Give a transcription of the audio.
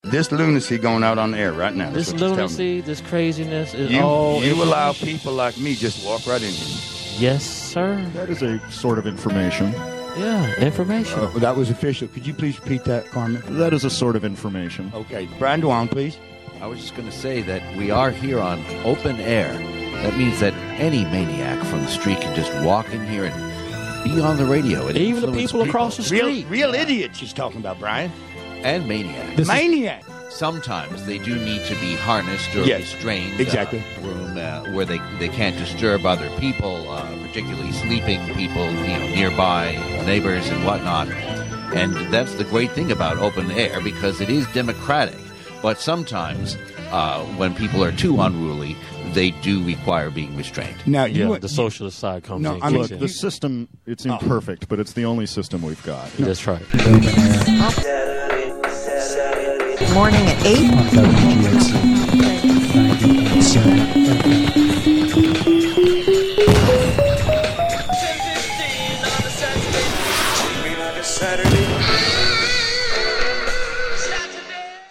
this lunacy going out on the air right now. This lunacy, this craziness is you all... You allow people like me just walk right in here. Yes, sir. That is a sort of information. Yeah, information. That was official. Could you please repeat that, Carmen? That is a sort of information. Okay. Brian Dwan, please. I was just going to say that we are here on open air. That means that any maniac from the street can just walk in here and be on the radio. And even the influence people across the street. Real idiots she's talking about, Brian. And maniacs. Maniac. Sometimes they do need to be harnessed or Yes, restrained. exactly. Room where they can't disturb other people, particularly sleeping people, nearby, neighbors and whatnot. And that's the great thing about open air, because it is democratic. But sometimes when people are too unruly, they do require being restrained. Now, the socialist side comes in. Look, the system, it's imperfect, but it's the only system we've got. That's right. Morning at 8 on WGXC 90.7 FM.